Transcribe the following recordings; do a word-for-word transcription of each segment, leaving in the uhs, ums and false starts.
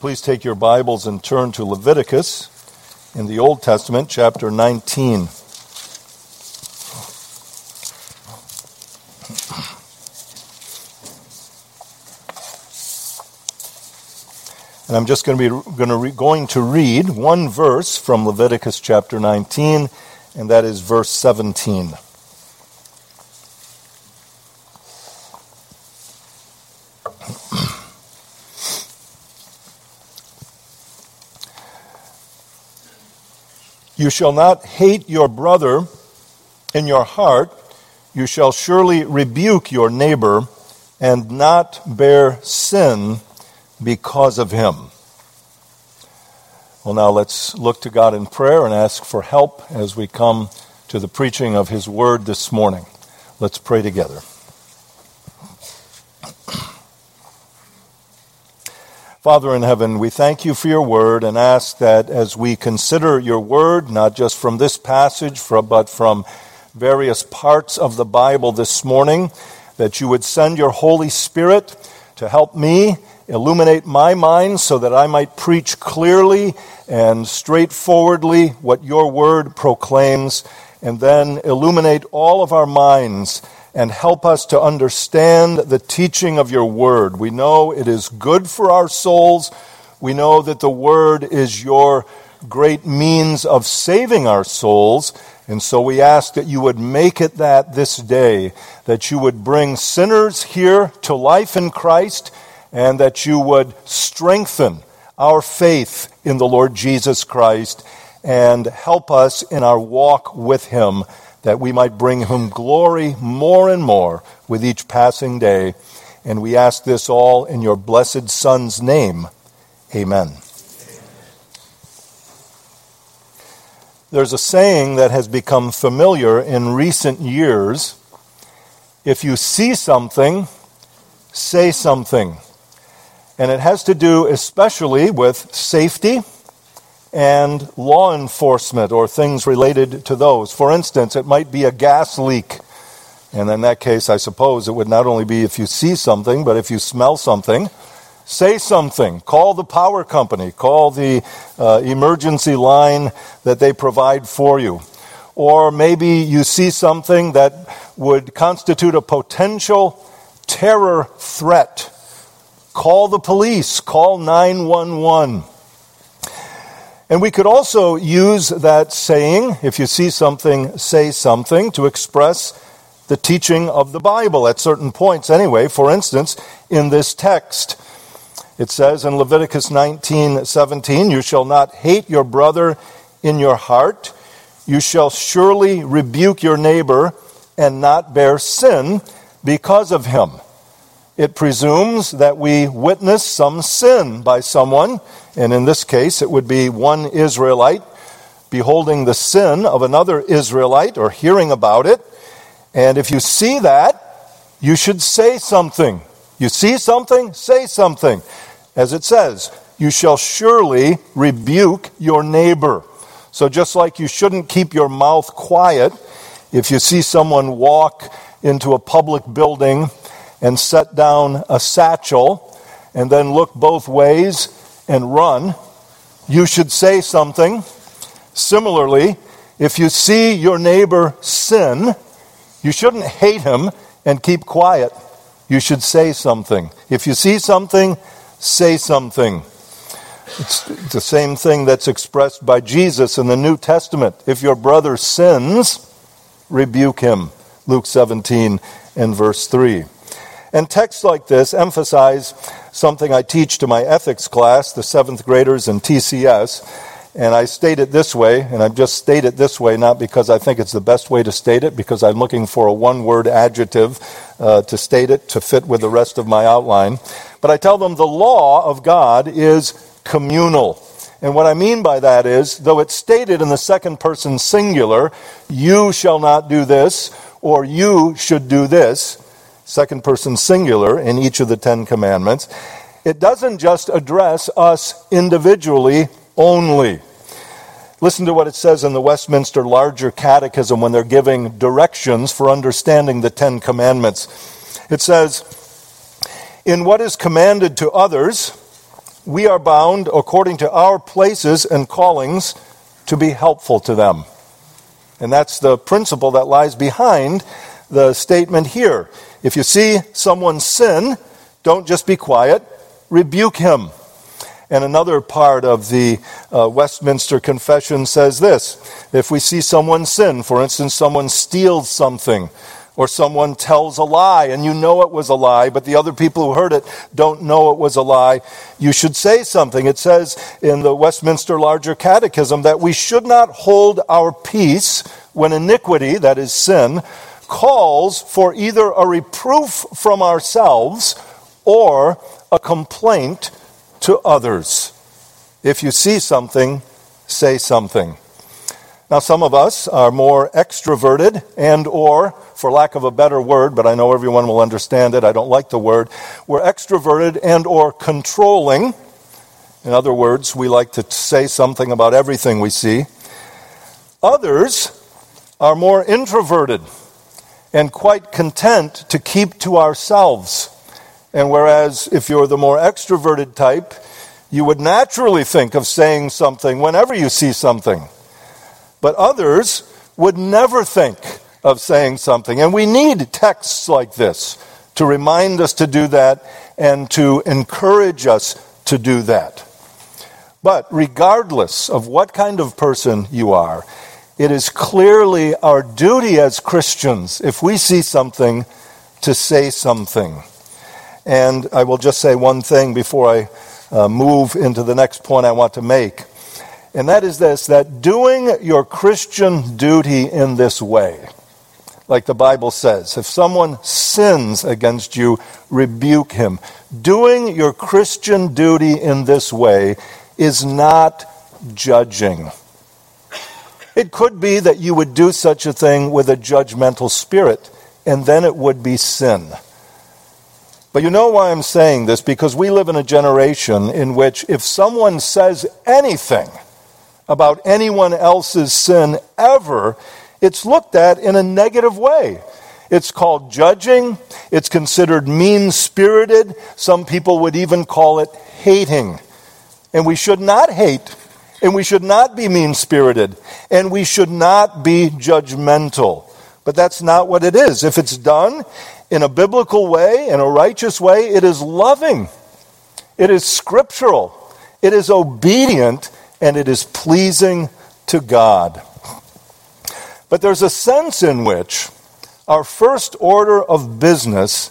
Please take your Bibles and turn to Leviticus in the Old Testament, chapter nineteen. And I'm just going to be going to, re, going to read one verse from Leviticus chapter nineteen, and that is verse seventeen. You shall not hate your brother in your heart. You shall surely rebuke your neighbor and not bear sin because of him. Well, now let's look to God in prayer and ask for help as we come to the preaching of His Word this morning. Let's pray together. Father in heaven, we thank you for your word and ask that as we consider your word, not just from this passage, but from various parts of the Bible this morning, that you would send your Holy Spirit to help me illuminate my mind so that I might preach clearly and straightforwardly what your word proclaims, and then illuminate all of our minds and help us to understand the teaching of your word. We know it is good for our souls. We know that the word is your great means of saving our souls. And so we ask that you would make it that this day, that you would bring sinners here to life in Christ, and that you would strengthen our faith in the Lord Jesus Christ and help us in our walk with him, that we might bring him glory more and more with each passing day. And we ask this all in your blessed Son's name. Amen. There's a saying that has become familiar in recent years. If you see something, say something. And it has to do especially with safety and law enforcement or things related to those. For instance, it might be a gas leak. And in that case, I suppose it would not only be if you see something, but if you smell something, say something. Call the power company. Call the uh, emergency line that they provide for you. Or maybe you see something that would constitute a potential terror threat. Call the police. Call nine one one. And we could also use that saying, if you see something, say something, to express the teaching of the Bible at certain points anyway. For instance, in this text, it says in Leviticus nineteen seventeen, you shall not hate your brother in your heart. You shall surely rebuke your neighbor and not bear sin because of him. It presumes that we witness some sin by someone, and in this case it would be one Israelite beholding the sin of another Israelite or hearing about it. And if you see that, you should say something. You see something, say something. As it says, you shall surely rebuke your neighbor. So just like you shouldn't keep your mouth quiet if you see someone walk into a public building and set down a satchel and then look both ways and run, you should say something. Similarly, if you see your neighbor sin, you shouldn't hate him and keep quiet. You should say something. If you see something, say something. It's the same thing that's expressed by Jesus in the New Testament. If your brother sins, rebuke him. Luke seventeen and verse three. And texts like this emphasize something I teach to my ethics class, the seventh graders in T C S. And I state it this way, and I just state it this way, not because I think it's the best way to state it, because I'm looking for a one-word adjective uh, to state it to fit with the rest of my outline. But I tell them the law of God is communal. And what I mean by that is, though it's stated in the second person singular, you shall not do this, or you should do this, second person singular in each of the Ten Commandments, it doesn't just address us individually only. Listen to what it says in the Westminster Larger Catechism when they're giving directions for understanding the Ten Commandments. It says, in what is commanded to others, we are bound, according to our places and callings, to be helpful to them. And that's the principle that lies behind the statement here. If you see someone sin, don't just be quiet, rebuke him. And another part of the uh, Westminster Confession says this: if we see someone sin, for instance, someone steals something, or someone tells a lie, and you know it was a lie, but the other people who heard it don't know it was a lie, you should say something. It says in the Westminster Larger Catechism that we should not hold our peace when iniquity, that is sin, calls for either a reproof from ourselves or a complaint to others. If you see something, say something. Now, some of us are more extroverted and or, for lack of a better word, but I know everyone will understand it, I don't like the word, we're extroverted and or controlling. In other words, we like to say something about everything we see. Others are more introverted and quite content to keep to ourselves. And whereas if you're the more extroverted type, you would naturally think of saying something whenever you see something. But others would never think of saying something. And we need texts like this to remind us to do that and to encourage us to do that. But regardless of what kind of person you are, it is clearly our duty as Christians, if we see something, to say something. And I will just say one thing before I uh, move into the next point I want to make. And that is this, that doing your Christian duty in this way, like the Bible says, if someone sins against you, rebuke him. Doing your Christian duty in this way is not judging. It could be that you would do such a thing with a judgmental spirit, and then it would be sin. But you know why I'm saying this? Because we live in a generation in which if someone says anything about anyone else's sin ever, it's looked at in a negative way. It's called judging. It's considered mean-spirited. Some people would even call it hating. And we should not hate. And we should not be mean-spirited. And we should not be judgmental. But that's not what it is. If it's done in a biblical way, in a righteous way, it is loving. It is scriptural. It is obedient. And it is pleasing to God. But there's a sense in which our first order of business,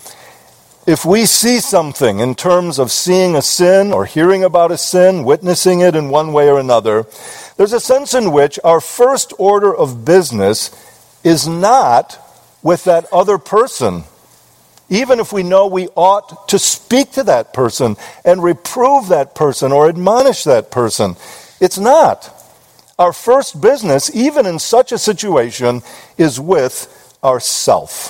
if we see something in terms of seeing a sin or hearing about a sin, witnessing it in one way or another, there's a sense in which our first order of business is not with that other person, even if we know we ought to speak to that person and reprove that person or admonish that person. It's not. Our first business, even in such a situation, is with ourself.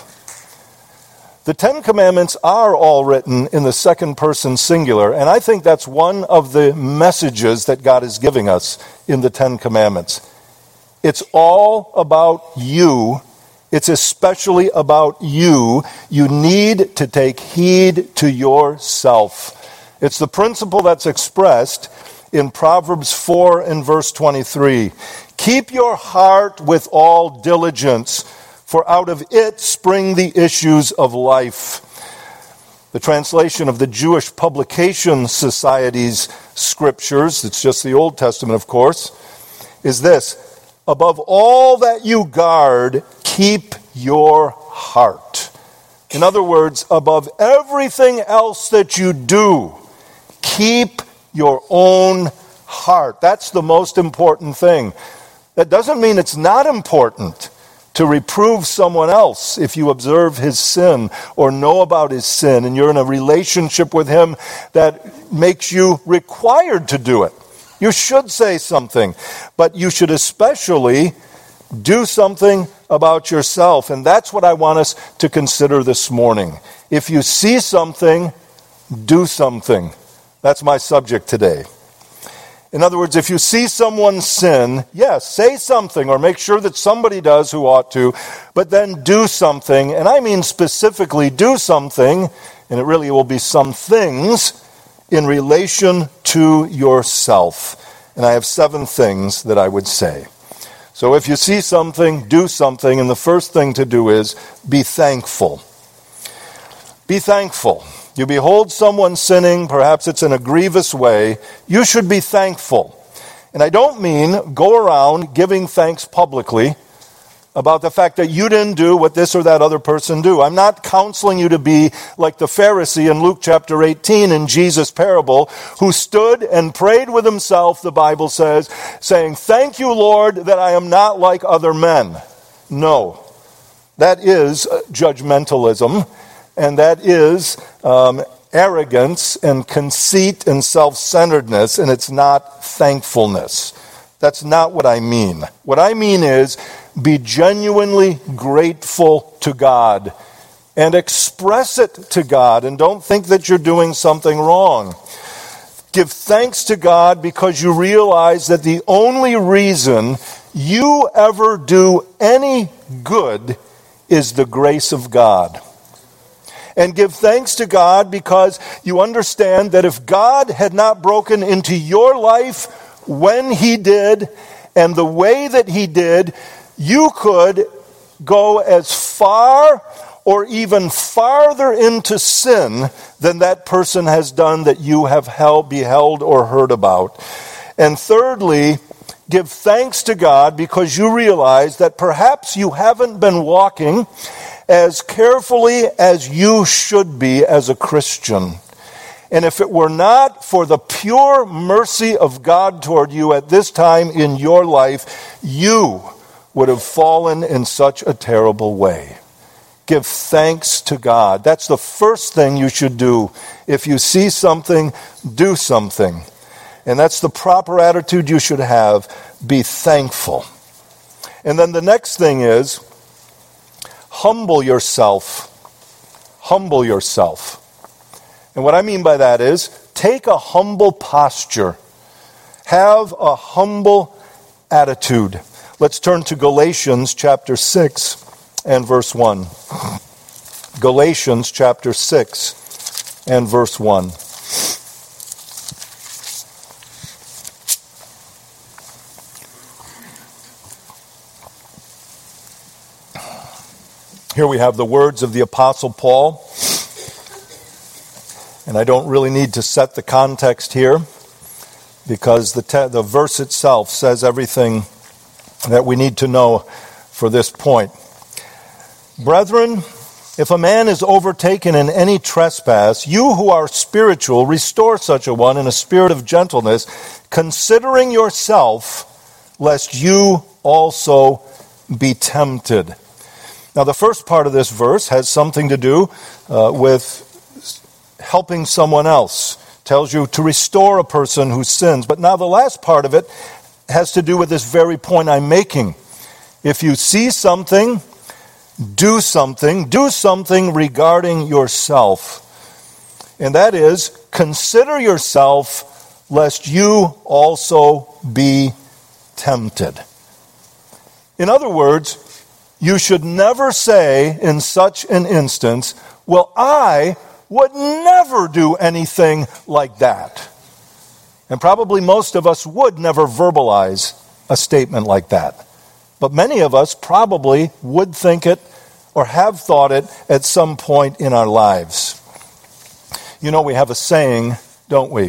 The Ten Commandments are all written in the second person singular, and I think that's one of the messages that God is giving us in the Ten Commandments. It's all about you. It's especially about you. You need to take heed to yourself. It's the principle that's expressed in Proverbs four and verse twenty-three. Keep your heart with all diligence, for out of it spring the issues of life. The translation of the Jewish Publication Society's scriptures, it's just the Old Testament, of course, is this: above all that you guard, keep your heart. In other words, above everything else that you do, keep your own heart. That's the most important thing. That doesn't mean it's not important to reprove someone else if you observe his sin or know about his sin and you're in a relationship with him that makes you required to do it. You should say something, but you should especially do something about yourself. And that's what I want us to consider this morning. If you see something, do something. That's my subject today. In other words, if you see someone sin, yes, say something or make sure that somebody does who ought to, but then do something. And I mean specifically do something, and it really will be some things in relation to yourself. And I have seven things that I would say. So if you see something, do something, and the first thing to do is be thankful. Be thankful. You behold someone sinning, perhaps it's in a grievous way, you should be thankful. And I don't mean go around giving thanks publicly about the fact that you didn't do what this or that other person do. I'm not counseling you to be like the Pharisee in Luke chapter eighteen in Jesus' parable, who stood and prayed with himself, the Bible says, saying, "Thank you, Lord, that I am not like other men." No, that is judgmentalism, and that is um, arrogance and conceit and self-centeredness, and it's not thankfulness. That's not what I mean. What I mean is, be genuinely grateful to God and express it to God, and don't think that you're doing something wrong. Give thanks to God because you realize that the only reason you ever do any good is the grace of God. And give thanks to God because you understand that if God had not broken into your life when He did and the way that He did, you could go as far or even farther into sin than that person has done that you have held, beheld or heard about. And thirdly, give thanks to God because you realize that perhaps you haven't been walking as carefully as you should be as a Christian. And if it were not for the pure mercy of God toward you at this time in your life, you would have fallen in such a terrible way. Give thanks to God. That's the first thing you should do. If you see something, do something. And that's the proper attitude you should have. Be thankful. And then the next thing is, humble yourself. Humble yourself. And what I mean by that is, take a humble posture. Have a humble attitude. Let's turn to Galatians chapter six and verse one. Galatians chapter six and verse one. Here we have the words of the Apostle Paul. And I don't really need to set the context here because the, te- the verse itself says everything that we need to know for this point. Brethren, if a man is overtaken in any trespass, you who are spiritual, restore such a one in a spirit of gentleness, considering yourself, lest you also be tempted. Now, the first part of this verse has something to do uh, with helping someone else. Tells you to restore a person who sins. But now the last part of it has to do with this very point I'm making. If you see something, do something. Do something regarding yourself. And that is, consider yourself, lest you also be tempted. In other words, you should never say in such an instance, well, I would never do anything like that. And probably most of us would never verbalize a statement like that. But many of us probably would think it or have thought it at some point in our lives. You know, we have a saying, don't we?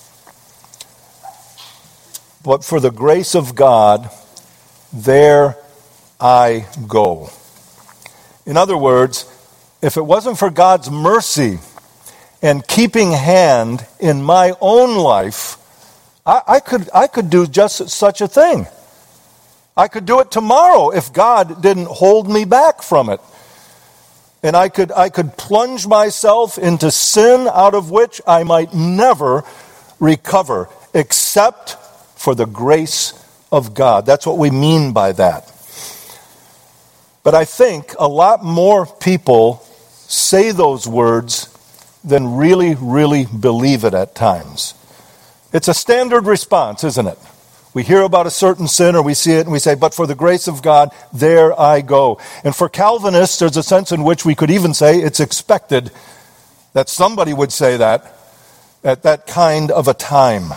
But for the grace of God, there I go. In other words, if it wasn't for God's mercy and keeping hand in my own life, I, I could I could do just such a thing. I could do it tomorrow if God didn't hold me back from it. And I could I could plunge myself into sin out of which I might never recover, except for the grace of God. That's what we mean by that. But I think a lot more people say those words than really, really believe it at times. It's a standard response, isn't it? We hear about a certain sin or we see it and we say, but for the grace of God, there I go. And for Calvinists, there's a sense in which we could even say it's expected that somebody would say that. at that kind of a time.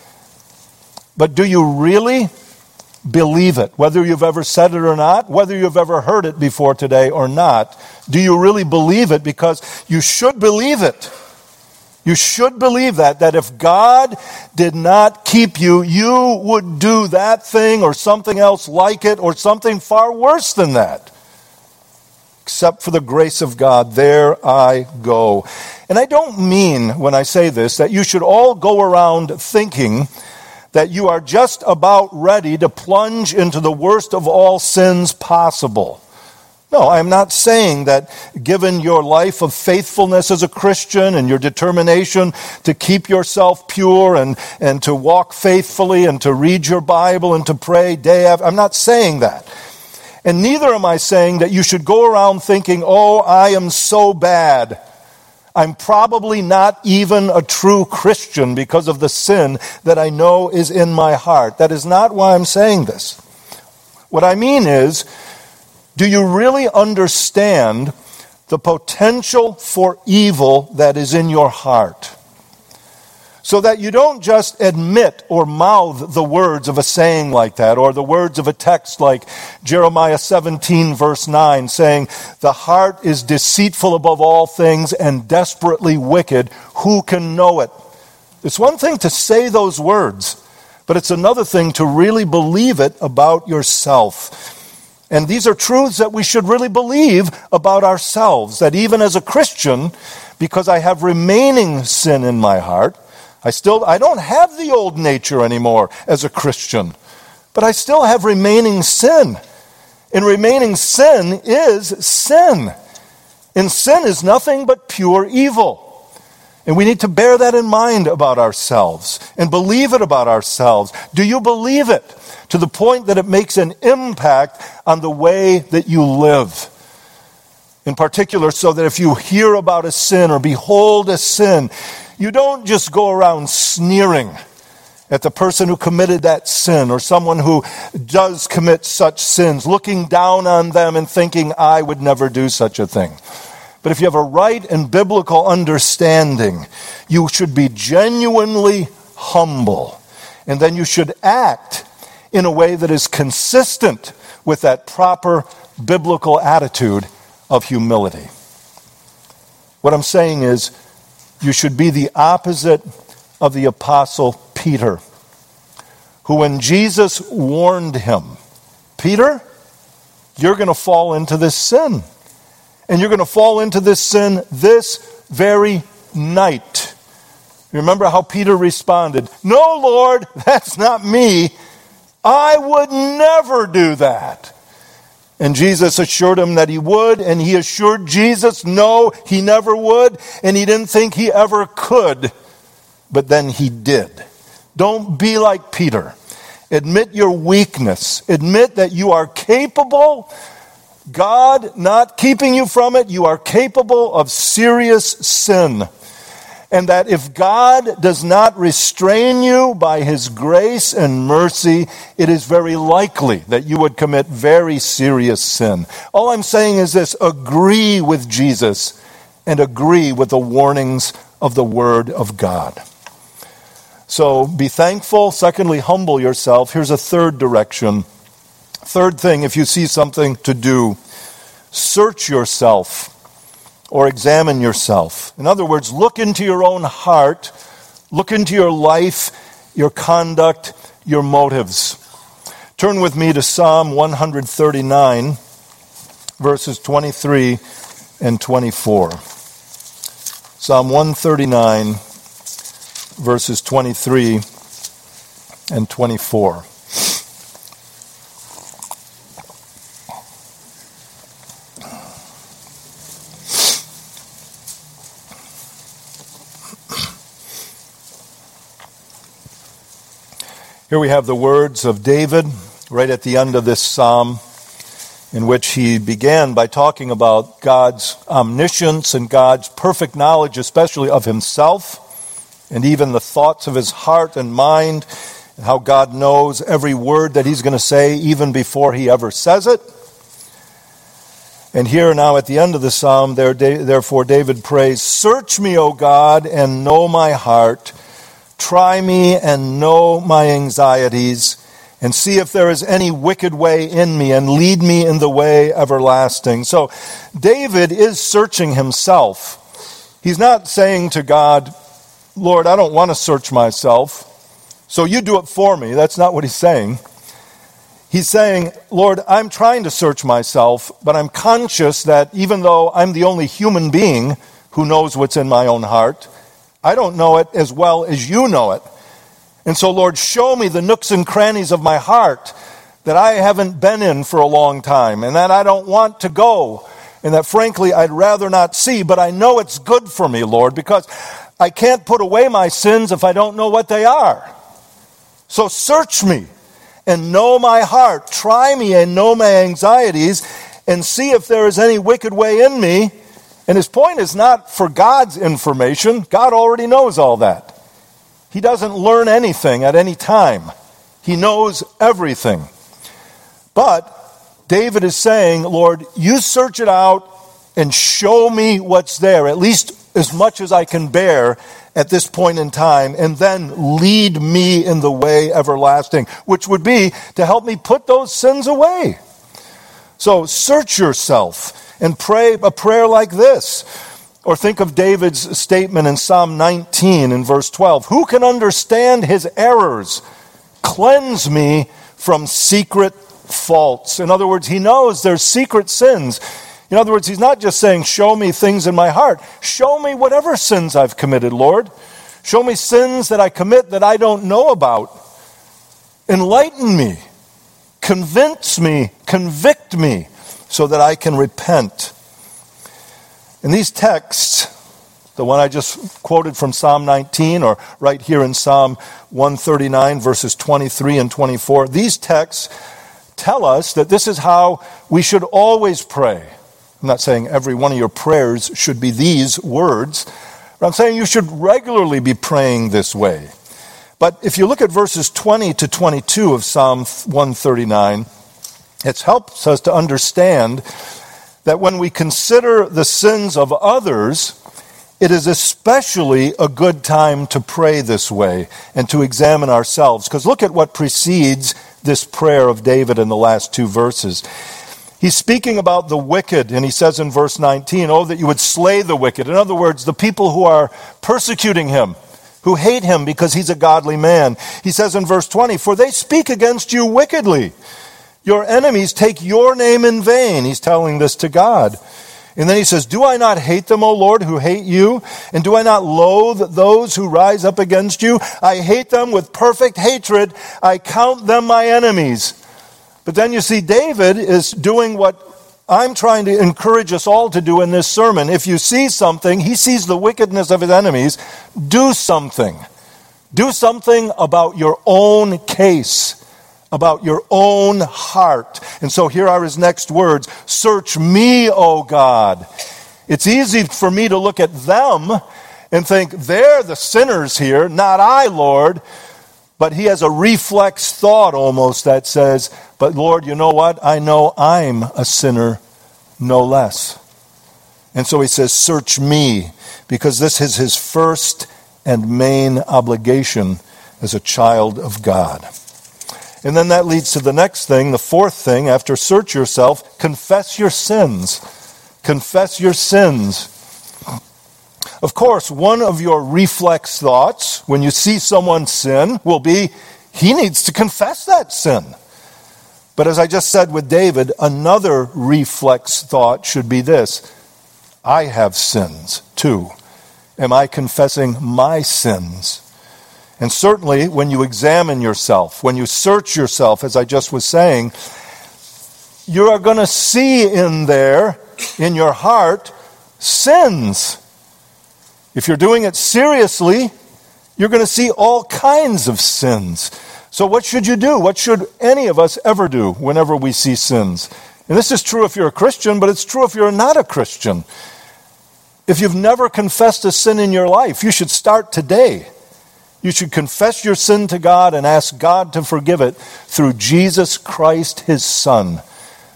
But do you really believe it? Whether you've ever said it or not, whether you've ever heard it before today or not, do you really believe it? Because you should believe it. You should believe that, that if God did not keep you, you would do that thing or something else like it or something far worse than that. Except for the grace of God, there I go. And I don't mean, when I say this, that you should all go around thinking that you are just about ready to plunge into the worst of all sins possible. No, I'm not saying that given your life of faithfulness as a Christian and your determination to keep yourself pure and, and to walk faithfully and to read your Bible and to pray day after, I'm not saying that. And neither am I saying that you should go around thinking, oh, I am so bad. I'm probably not even a true Christian because of the sin that I know is in my heart. That is not why I'm saying this. What I mean is, do you really understand the potential for evil that is in your heart? So that you don't just admit or mouth the words of a saying like that, or the words of a text like Jeremiah seventeen verse nine, saying, the heart is deceitful above all things and desperately wicked. Who can know it? It's one thing to say those words, but it's another thing to really believe it about yourself. And these are truths that we should really believe about ourselves, that even as a Christian, because I have remaining sin in my heart, I still, I don't have the old nature anymore as a Christian, but I still have remaining sin. And remaining sin is sin. And sin is nothing but pure evil. And we need to bear that in mind about ourselves and believe it about ourselves. Do you believe it to the point that it makes an impact on the way that you live? In particular, so that if you hear about a sin or behold a sin, you don't just go around sneering at the person who committed that sin or someone who does commit such sins, looking down on them and thinking, I would never do such a thing. But if you have a right and biblical understanding, you should be genuinely humble. And then you should act in a way that is consistent with that proper biblical attitude of humility. What I'm saying is, you should be the opposite of the Apostle Peter, who when Jesus warned him, Peter, you're going to fall into this sin. And you're going to fall into this sin this very night. Remember how Peter responded, no, Lord, that's not me. I would never do that. And Jesus assured him that he would, and he assured Jesus, no, he never would, and he didn't think he ever could. But then he did. Don't be like Peter. Admit your weakness. Admit that you are capable, God not keeping you from it, you are capable of serious sin. And that if God does not restrain you by his grace and mercy, it is very likely that you would commit very serious sin. All I'm saying is this: agree with Jesus and agree with the warnings of the Word of God. So be thankful. Secondly, humble yourself. Here's a third direction. Third thing, if you see something to do, search yourself. Or examine yourself. In other words, look into your own heart, look into your life, your conduct, your motives. Turn with me to Psalm one thirty-nine, verses twenty-three and twenty-four. Psalm one thirty-nine, verses twenty-three and twenty-four. Here we have the words of David right at the end of this psalm, in which he began by talking about God's omniscience and God's perfect knowledge, especially of himself, and even the thoughts of his heart and mind, and how God knows every word that he's going to say even before he ever says it. And here now at the end of the psalm, there, therefore David prays, "Search me, O God, and know my heart. Try me and know my anxieties, and see if there is any wicked way in me, and lead me in the way everlasting." So David is searching himself. He's not saying to God, "Lord, I don't want to search myself, so you do it for me." That's not what he's saying. He's saying, "Lord, I'm trying to search myself, but I'm conscious that even though I'm the only human being who knows what's in my own heart, I don't know it as well as you know it. And so, Lord, show me the nooks and crannies of my heart that I haven't been in for a long time, and that I don't want to go, and that frankly I'd rather not see, but I know it's good for me, Lord, because I can't put away my sins if I don't know what they are. So search me and know my heart. Try me and know my anxieties, and see if there is any wicked way in me." And his point is not for God's information. God already knows all that. He doesn't learn anything at any time. He knows everything. But David is saying, "Lord, you search it out and show me what's there, at least as much as I can bear at this point in time, and then lead me in the way everlasting," which would be to help me put those sins away. So search yourself and pray a prayer like this. Or think of David's statement in Psalm nineteen in verse twelve. "Who can understand his errors? Cleanse me from secret faults." In other words, he knows there's secret sins. In other words, he's not just saying, "Show me things in my heart." Show me whatever sins I've committed, Lord. Show me sins that I commit that I don't know about. Enlighten me. Convince me. Convict me so that I can repent. In these texts, the one I just quoted from Psalm nineteen, or right here in Psalm one thirty-nine, verses twenty-three and twenty-four, these texts tell us that this is how we should always pray. I'm not saying every one of your prayers should be these words, but I'm saying you should regularly be praying this way. But if you look at verses twenty to twenty-two of Psalm one thirty-nine, it helps us to understand that when we consider the sins of others, it is especially a good time to pray this way and to examine ourselves. Because look at what precedes this prayer of David in the last two verses. He's speaking about the wicked, and he says in verse nineteen, "Oh, that you would slay the wicked." In other words, the people who are persecuting him, who hate him because he's a godly man. He says in verse twenty, "For they speak against you wickedly. Your enemies take your name in vain." He's telling this to God. And then he says, "Do I not hate them, O Lord, who hate you? And do I not loathe those who rise up against you? I hate them with perfect hatred. I count them my enemies." But then you see David is doing what I'm trying to encourage us all to do in this sermon. If you see something, he sees the wickedness of his enemies, do something. Do something about your own case, about your own heart. And so here are his next words. "Search me, O God." It's easy for me to look at them and think, they're the sinners here, not I, Lord. But he has a reflex thought almost that says, but Lord, you know what? I know I'm a sinner no less. And so he says, "Search me," because this is his first and main obligation as a child of God. And then that leads to the next thing, the fourth thing, after search yourself, confess your sins. Confess your sins. Of course, one of your reflex thoughts when you see someone sin will be, he needs to confess that sin. But as I just said with David, another reflex thought should be this: I have sins too. Am I confessing my sins? And certainly when you examine yourself, when you search yourself, as I just was saying, you are going to see in there, in your heart, sins. If you're doing it seriously, you're going to see all kinds of sins. So what should you do? What should any of us ever do whenever we see sins? And this is true if you're a Christian, but it's true if you're not a Christian. If you've never confessed a sin in your life, you should start today. You should confess your sin to God and ask God to forgive it through Jesus Christ, his Son.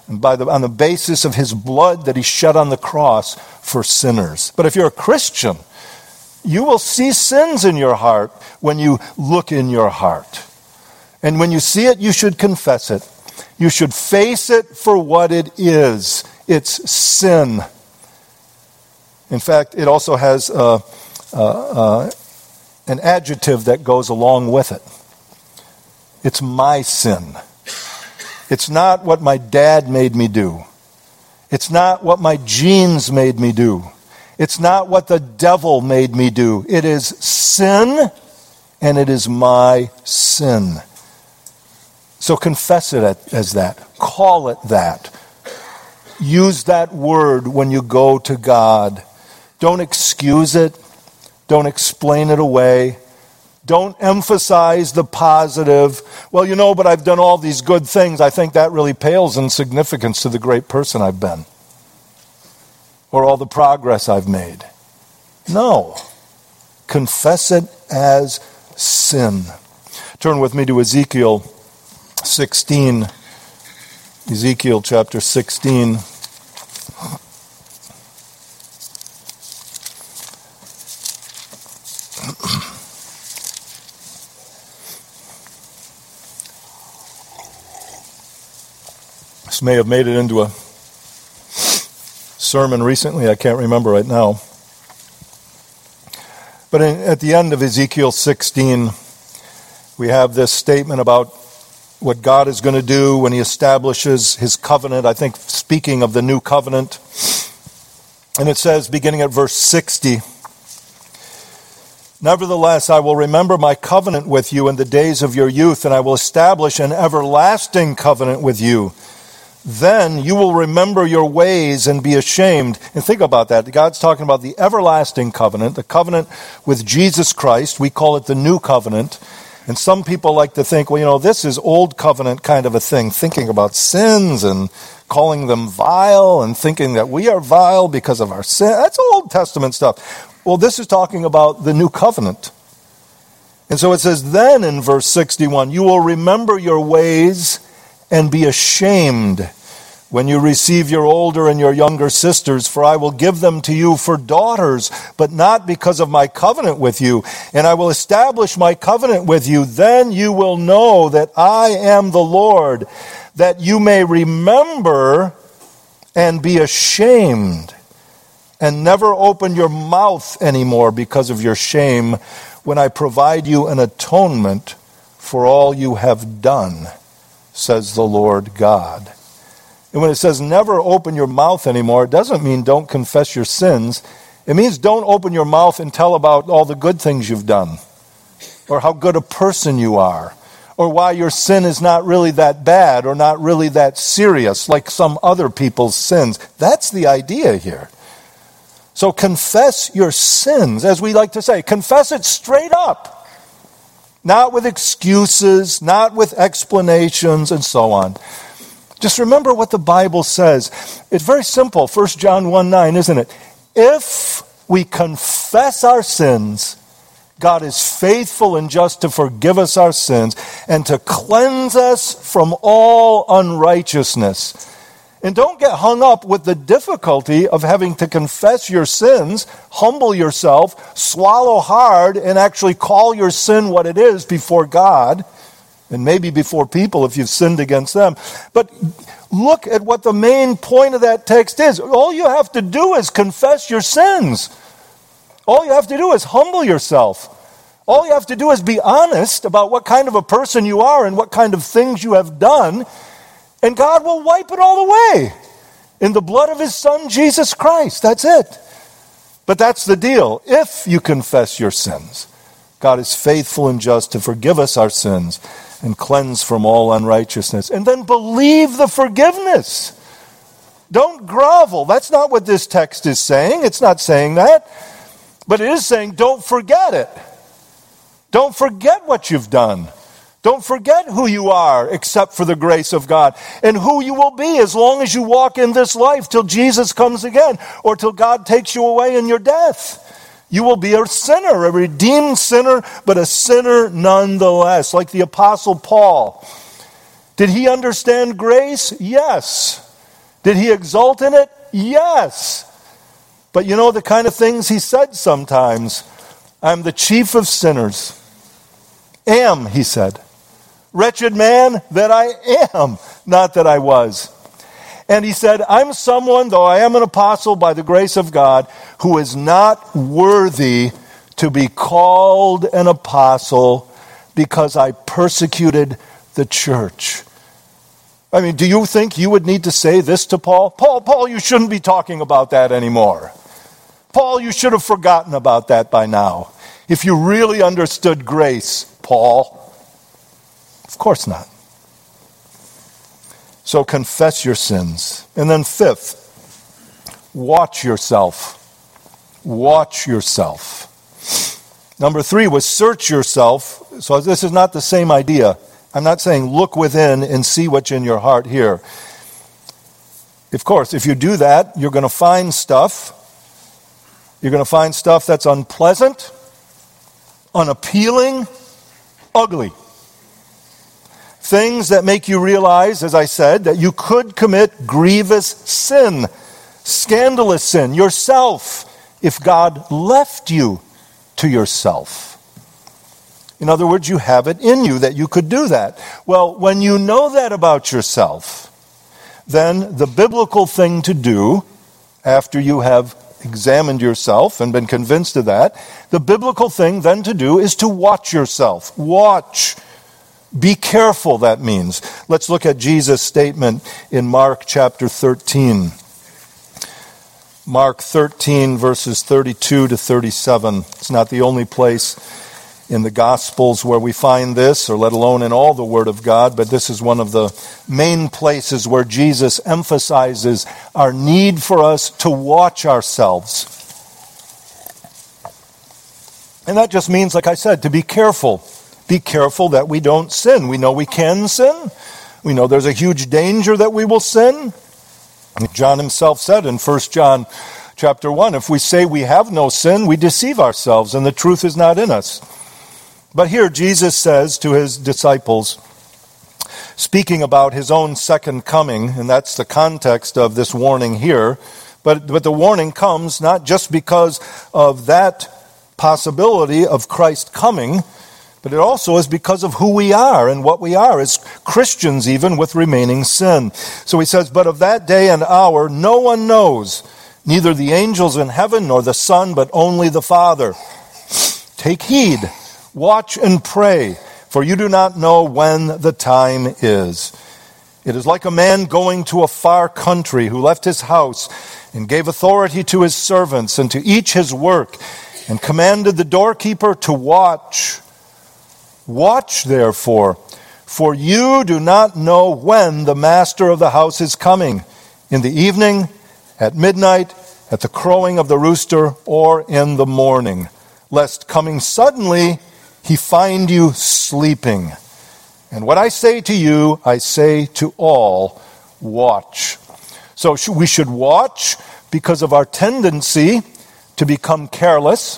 and by the, on the basis of his blood that he shed on the cross for sinners. But if you're a Christian, you will see sins in your heart when you look in your heart. And when you see it, you should confess it. You should face it for what it is. It's sin. In fact, it also has uh, uh, uh, an adjective that goes along with it. It's my sin. It's not what my dad made me do. It's not what my genes made me do. It's not what the devil made me do. It is sin, and it is my sin. So confess it as that. Call it that. Use that word when you go to God. Don't excuse it. Don't explain it away. Don't emphasize the positive. Well, you know, but I've done all these good things. I think that really pales in significance to the great person I've been. Or all the progress I've made. No. Confess it as sin. Turn with me to Ezekiel sixteen. Ezekiel chapter sixteen. This may have made it into a sermon recently. I can't remember right now. But in, at the end of Ezekiel sixteen, we have this statement about what God is going to do when he establishes his covenant. I think speaking of the new covenant. And it says, beginning at verse sixty, "Nevertheless, I will remember my covenant with you in the days of your youth, and I will establish an everlasting covenant with you. Then you will remember your ways and be ashamed." And think about that. God's talking about the everlasting covenant, the covenant with Jesus Christ. We call it the new covenant. And some people like to think, well, you know, this is old covenant kind of a thing, thinking about sins and calling them vile and thinking that we are vile because of our sin. That's Old Testament stuff. Well, this is talking about the new covenant. And so it says, then in verse sixty-one, "You will remember your ways and be ashamed when you receive your older and your younger sisters, for I will give them to you for daughters, but not because of my covenant with you. And I will establish my covenant with you. Then you will know that I am the Lord, that you may remember and be ashamed, and never open your mouth anymore because of your shame, when I provide you an atonement for all you have done, says the Lord God." And when it says never open your mouth anymore, it doesn't mean don't confess your sins. It means don't open your mouth and tell about all the good things you've done, or how good a person you are, or why your sin is not really that bad or not really that serious like some other people's sins. That's the idea here. So confess your sins, as we like to say. Confess it straight up. Not with excuses, not with explanations, and so on. Just remember what the Bible says. It's very simple. First John one nine, isn't it? If we confess our sins, God is faithful and just to forgive us our sins and to cleanse us from all unrighteousness. And don't get hung up with the difficulty of having to confess your sins, humble yourself, swallow hard, and actually call your sin what it is before God, and maybe before people if you've sinned against them. But look at what the main point of that text is. All you have to do is confess your sins. All you have to do is humble yourself. All you have to do is be honest about what kind of a person you are and what kind of things you have done, and God will wipe it all away in the blood of his Son, Jesus Christ. That's it. But that's the deal. If you confess your sins, God is faithful and just to forgive us our sins and cleanse from all unrighteousness. And then believe the forgiveness. Don't grovel. That's not what this text is saying. It's not saying that. But it is saying don't forget it. Don't forget what you've done. Don't forget who you are except for the grace of God, and who you will be as long as you walk in this life till Jesus comes again, or till God takes you away in your death. You will be a sinner, a redeemed sinner, but a sinner nonetheless. Like the Apostle Paul. Did he understand grace? Yes. Did he exult in it? Yes. But you know the kind of things he said sometimes. I'm the chief of sinners. Am, he said. Wretched man that I am, not that I was. And he said, I'm someone, though I am an apostle by the grace of God, who is not worthy to be called an apostle because I persecuted the church. I mean, do you think you would need to say this to Paul? Paul, Paul, you shouldn't be talking about that anymore. Paul, you should have forgotten about that by now. If you really understood grace, Paul. Of course not. So confess your sins. And then fifth, watch yourself. Watch yourself. Number three was search yourself. So this is not the same idea. I'm not saying look within and see what's in your heart here. Of course, if you do that, you're going to find stuff. You're going to find stuff that's unpleasant, unappealing, ugly. Things that make you realize, as I said, that you could commit grievous sin, scandalous sin, yourself, if God left you to yourself. In other words, you have it in you that you could do that. Well, when you know that about yourself, then the biblical thing to do, after you have examined yourself and been convinced of that, the biblical thing then to do is to watch yourself. Watch. Be careful, that means. Let's look at Jesus' statement in Mark chapter thirteen. Mark thirteen, verses thirty-two to thirty-seven. It's not the only place in the Gospels where we find this, or let alone in all the Word of God, but this is one of the main places where Jesus emphasizes our need for us to watch ourselves. And that just means, like I said, to be careful. Be careful that we don't sin. We know we can sin. We know there's a huge danger that we will sin. John himself said in First John chapter one, if we say we have no sin, we deceive ourselves and the truth is not in us. But here Jesus says to his disciples, speaking about his own second coming, and that's the context of this warning here, but, but the warning comes not just because of that possibility of Christ coming, but it also is because of who we are and what we are as Christians, even with remaining sin. So he says, but of that day and hour no one knows, neither the angels in heaven nor the Son, but only the Father. Take heed, watch and pray, for you do not know when the time is. It is like a man going to a far country who left his house and gave authority to his servants and to each his work and commanded the doorkeeper to watch. Watch, therefore, for you do not know when the master of the house is coming, in the evening, at midnight, at the crowing of the rooster, or in the morning, lest coming suddenly he find you sleeping. And what I say to you, I say to all, watch. So we should watch because of our tendency to become careless,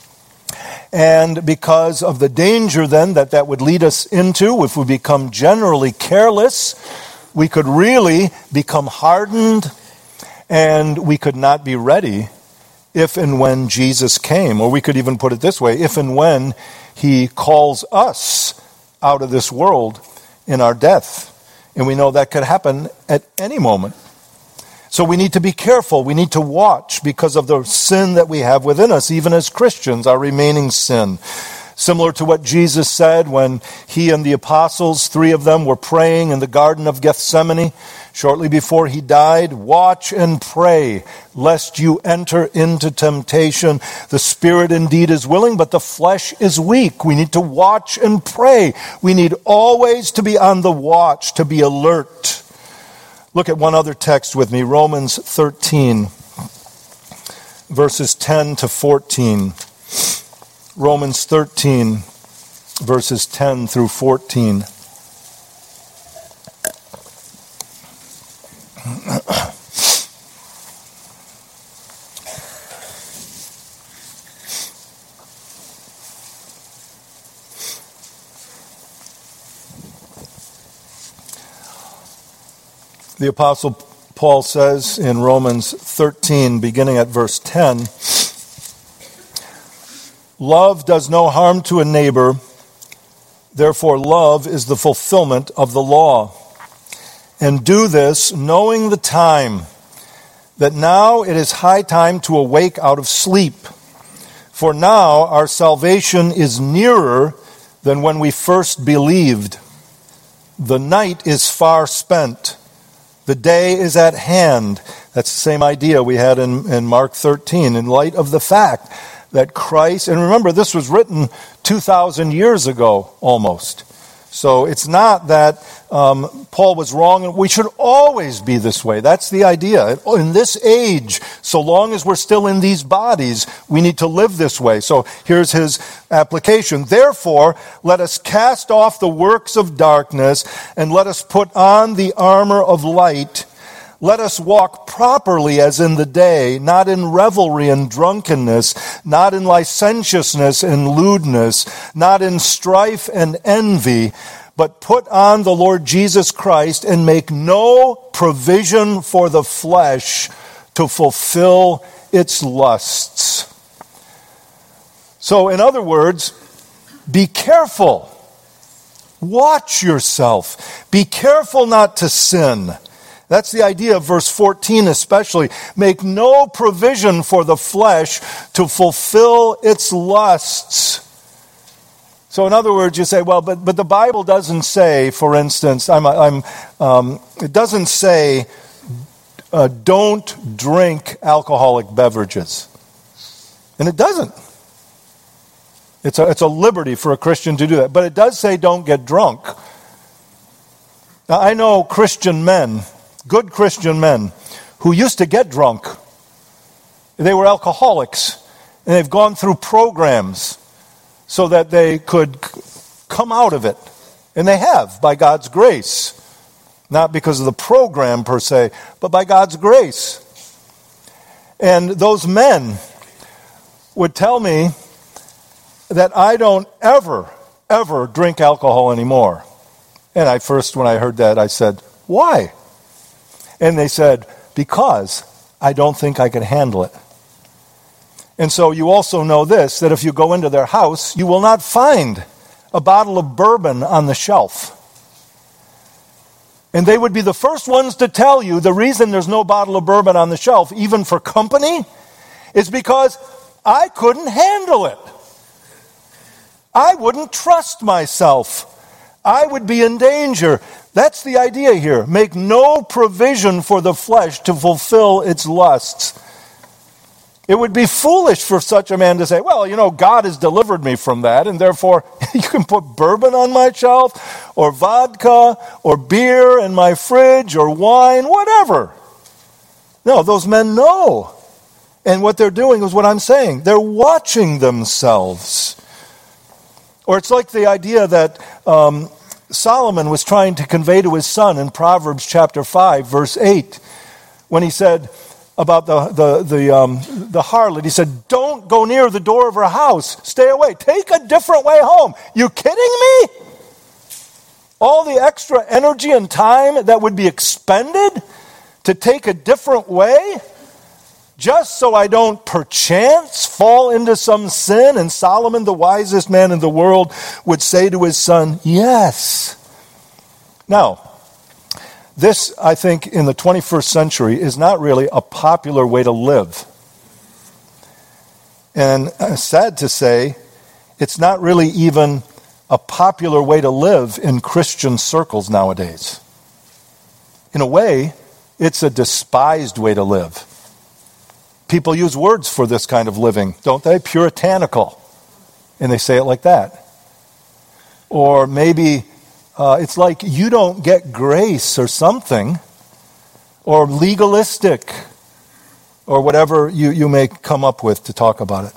and because of the danger then that that would lead us into. If we become generally careless, we could really become hardened and we could not be ready if and when Jesus came. Or we could even put it this way, if and when he calls us out of this world in our death. And we know that could happen at any moment. So we need to be careful. We need to watch because of the sin that we have within us, even as Christians, our remaining sin. Similar to what Jesus said when he and the apostles, three of them, were praying in the Garden of Gethsemane shortly before he died. Watch and pray, lest you enter into temptation. The spirit indeed is willing, but the flesh is weak. We need to watch and pray. We need always to be on the watch, to be alert. Look at one other text with me, Romans thirteen, verses ten to fourteen. Romans thirteen, verses ten through fourteen. The Apostle Paul says in Romans thirteen, beginning at verse ten, love does no harm to a neighbor, therefore love is the fulfillment of the law. And do this, knowing the time, that now it is high time to awake out of sleep. For now our salvation is nearer than when we first believed. The night is far spent. The day is at hand. That's the same idea we had in, in Mark thirteen, in light of the fact that Christ, and remember this was written two thousand years ago almost. So it's not that um, Paul was wrong. We should always be this way. That's the idea. In this age, so long as we're still in these bodies, we need to live this way. So here's his application. Therefore, let us cast off the works of darkness and let us put on the armor of light. Let us walk properly as in the day, not in revelry and drunkenness, not in licentiousness and lewdness, not in strife and envy, but put on the Lord Jesus Christ and make no provision for the flesh to fulfill its lusts. So, in other words, be careful. Watch yourself. Be careful not to sin. That's the idea of verse fourteen especially. Make no provision for the flesh to fulfill its lusts. So in other words, you say, well, but but the Bible doesn't say, for instance, I'm, I'm, um, it doesn't say, uh, don't drink alcoholic beverages. And it doesn't. It's a, it's a liberty for a Christian to do that. But it does say don't get drunk. Now, I know Christian men, good Christian men, who used to get drunk. They were alcoholics, and they've gone through programs so that they could come out of it. And they have, by God's grace. Not because of the program per se, but by God's grace. And those men would tell me that I don't ever, ever drink alcohol anymore. And I first, when I heard that, I said, why? And they said, because I don't think I can handle it. And so you also know this, that if you go into their house, you will not find a bottle of bourbon on the shelf. And they would be the first ones to tell you the reason there's no bottle of bourbon on the shelf, even for company, is because I couldn't handle it. I wouldn't trust myself. I would be in danger. That's the idea here. Make no provision for the flesh to fulfill its lusts. It would be foolish for such a man to say, well, you know, God has delivered me from that, and therefore you can put bourbon on my shelf, or vodka, or beer in my fridge, or wine, whatever. No, those men know. And what they're doing is what I'm saying. They're watching themselves. Or it's like the idea that um, Solomon was trying to convey to his son in Proverbs chapter five, verse eight, when he said about the the the, um, the harlot, he said, don't go near the door of her house. Stay away. Take a different way home. You kidding me? All the extra energy and time that would be expended to take a different way just so I don't perchance fall into some sin? And Solomon, the wisest man in the world, would say to his son, yes. Now, this, I think, in the twenty-first century is not really a popular way to live. And uh, sad to say, it's not really even a popular way to live in Christian circles nowadays. In a way, it's a despised way to live. People use words for this kind of living, don't they? Puritanical. And they say it like that. Or maybe uh, it's like you don't get grace or something. Or legalistic. Or whatever you, you may come up with to talk about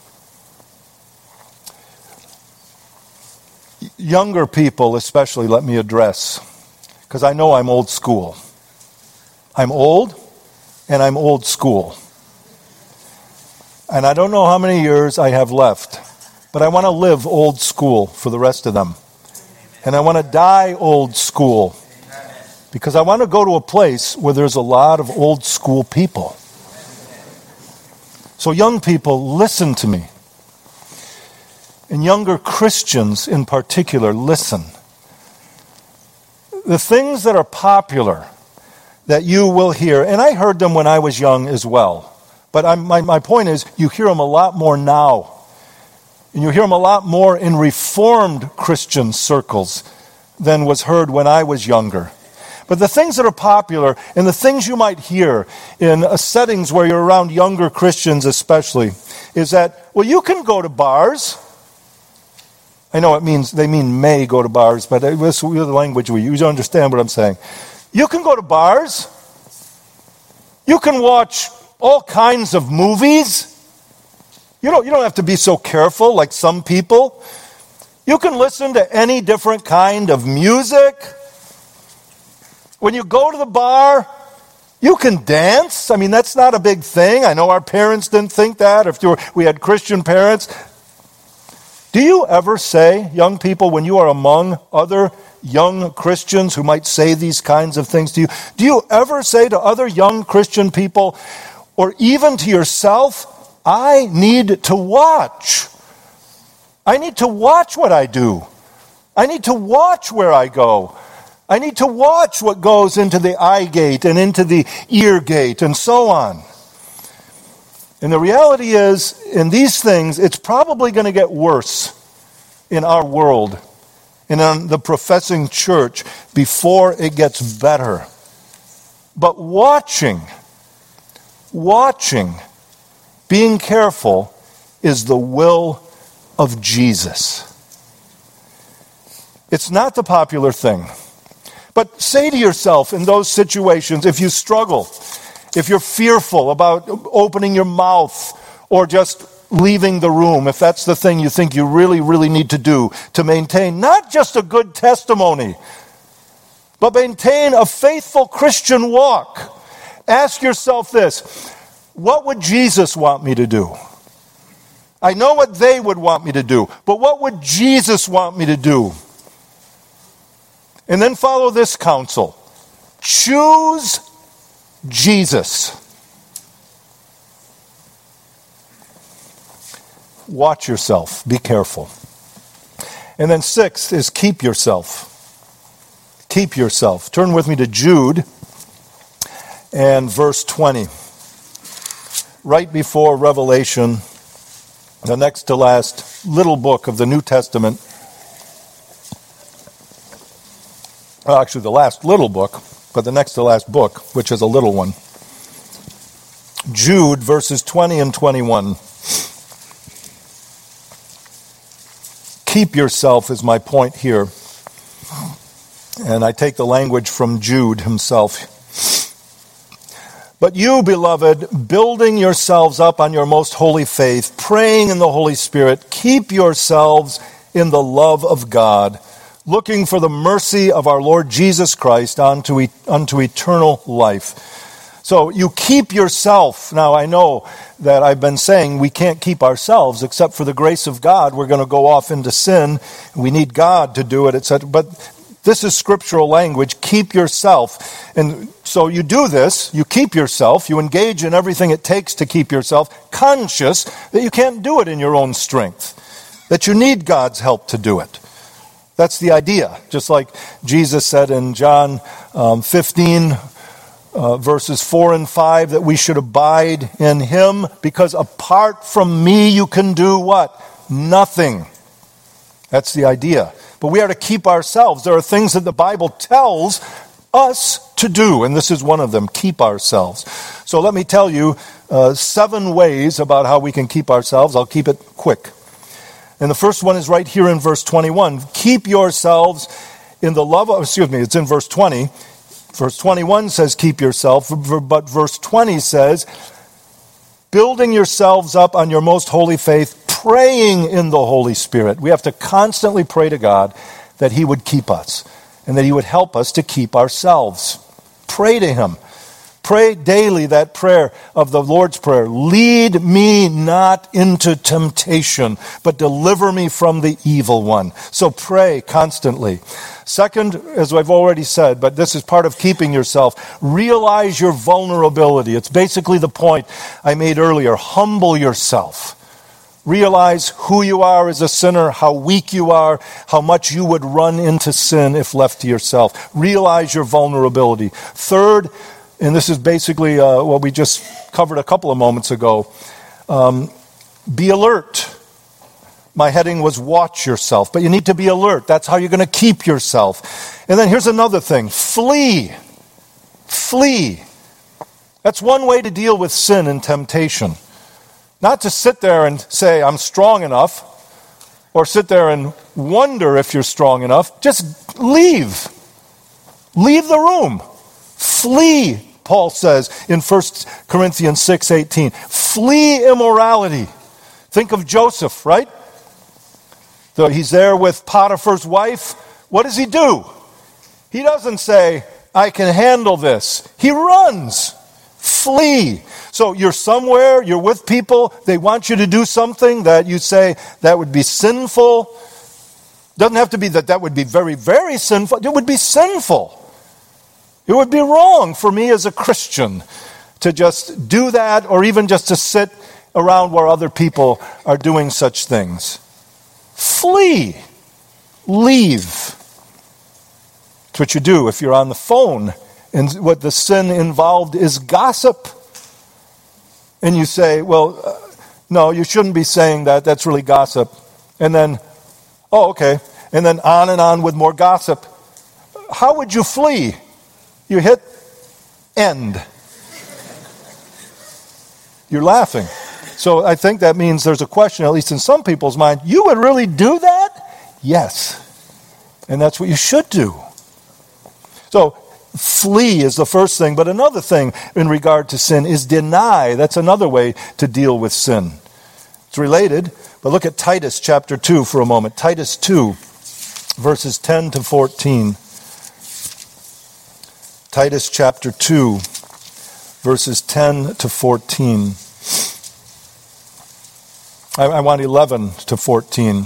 it. Younger people especially let me address. Because I know I'm old school. I'm old and I'm old school. And I don't know how many years I have left, but I want to live old school for the rest of them. And I want to die old school. because I want to go to a place where there's a lot of old school people. So young people, listen to me. And younger Christians in particular, listen. The things that are popular that you will hear, and I heard them when I was young as well, but I'm, my, my point is you hear them a lot more now. And you hear them a lot more in Reformed Christian circles than was heard when I was younger. But the things that are popular and the things you might hear in uh, settings where you're around younger Christians especially is that, well, you can go to bars. I know it means they mean may go to bars, but this is the language we use. You understand what I'm saying. You can go to bars. You can watch all kinds of movies. You don't, you don't have to be so careful like some people. You can listen to any different kind of music. When you go to the bar, you can dance. I mean, that's not a big thing. I know our parents didn't think that. If you were, we had Christian parents. Do you ever say, young people, when you are among other young Christians who might say these kinds of things to you, do you ever say to other young Christian people, or even to yourself, I need to watch. I need to watch what I do. I need to watch where I go. I need to watch what goes into the eye gate and into the ear gate and so on. And the reality is, in these things, it's probably going to get worse in our world and in the professing church before it gets better. But watching, watching, being careful is the will of Jesus. It's not the popular thing. But say to yourself in those situations, if you struggle, if you're fearful about opening your mouth or just leaving the room, if that's the thing you think you really, really need to do to maintain not just a good testimony, but maintain a faithful Christian walk, ask yourself this: what would Jesus want me to do? I know what they would want me to do, but what would Jesus want me to do? And then follow this counsel. Choose Jesus. Watch yourself. Be careful. And then sixth is keep yourself. Keep yourself. Turn with me to Jude and verse twenty. Right before Revelation, the next to last little book of the New Testament. Well, actually, the last little book, but the next to last book, which is a little one. Jude, verses twenty and twenty-one. Keep yourself is my point here. And I take the language from Jude himself. But you, beloved, building yourselves up on your most holy faith, praying in the Holy Spirit, keep yourselves in the love of God, looking for the mercy of our Lord Jesus Christ unto, unto eternal life. So you keep yourself. Now I know that I've been saying we can't keep ourselves except for the grace of God. We're going to go off into sin. We need God to do it, et cetera. But this is scriptural language. Keep yourself. And so you do this. You keep yourself. You engage in everything it takes to keep yourself, conscious that you can't do it in your own strength, that you need God's help to do it. That's the idea. Just like Jesus said in John um, fifteen, uh, verses four and five, that we should abide in Him, because apart from me you can do what? Nothing. That's the idea. But we are to keep ourselves. There are things that the Bible tells us to do, and this is one of them, keep ourselves. So let me tell you uh, seven ways about how we can keep ourselves. I'll keep it quick. And the first one is right here in verse twenty-one. Keep yourselves in the love of, excuse me, it's in verse twenty. Verse twenty-one says keep yourself, but verse twenty says, building yourselves up on your most holy faith, praying in the Holy Spirit. We have to constantly pray to God that He would keep us and that He would help us to keep ourselves. Pray to Him. Pray daily that prayer of the Lord's Prayer. Lead me not into temptation, but deliver me from the evil one. So pray constantly. Second, as I've already said, but this is part of keeping yourself, realize your vulnerability. It's basically the point I made earlier. Humble yourself. Realize who you are as a sinner, how weak you are, how much you would run into sin if left to yourself. Realize your vulnerability. Third, and this is basically uh, what we just covered a couple of moments ago, um, be alert. My heading was watch yourself, but you need to be alert. That's how you're going to keep yourself. And then here's another thing. Flee. Flee. That's one way to deal with sin and temptation. Not to sit there and say, I'm strong enough, or sit there and wonder if you're strong enough. Just leave. Leave the room. Flee, Paul says in First Corinthians six eighteen. Flee immorality. Think of Joseph, right? So he's there with Potiphar's wife. What does he do? He doesn't say, I can handle this. He runs. Flee. So you're somewhere, you're with people, they want you to do something that you say that would be sinful. Doesn't have to be that that would be very, very sinful. It would be sinful. It would be wrong for me as a Christian to just do that, or even just to sit around where other people are doing such things. Flee. Leave. That's what you do if you're on the phone and what the sin involved is gossip. And you say, well, uh, no, you shouldn't be saying that. That's really gossip. And then, oh, okay. And then on and on with more gossip. How would you flee? You hit end. You're laughing. So I think that means there's a question, at least in some people's mind, you would really do that? Yes. And that's what you should do. So flee is the first thing, but another thing in regard to sin is deny. That's another way to deal with sin. It's related, but look at Titus chapter two for a moment. Titus two, verses ten to fourteen. Titus chapter two, verses ten to fourteen. I, I want eleven to fourteen.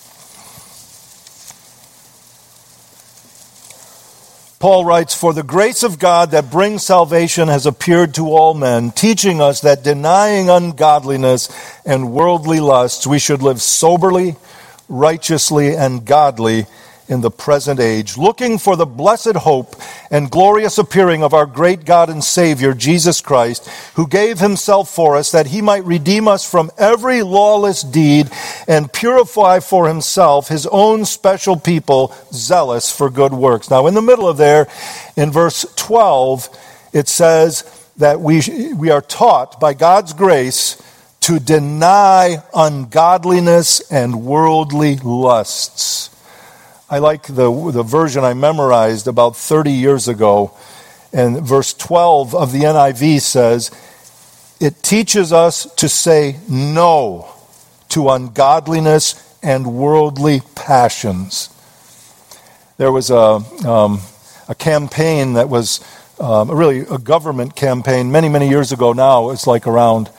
Paul writes, for the grace of God that brings salvation has appeared to all men, teaching us that denying ungodliness and worldly lusts, we should live soberly, righteously, and godly in the present age, looking for the blessed hope and glorious appearing of our great God and Savior, Jesus Christ, who gave himself for us that he might redeem us from every lawless deed and purify for himself his own special people, zealous for good works. Now, in the middle of there, in verse twelve, it says that we, we are taught by God's grace to deny ungodliness and worldly lusts. I like the, the version I memorized about thirty years ago. And verse twelve of the N I V says, it teaches us to say no to ungodliness and worldly passions. There was a, um, a campaign that was um, really a government campaign many, many years ago now. It's like around,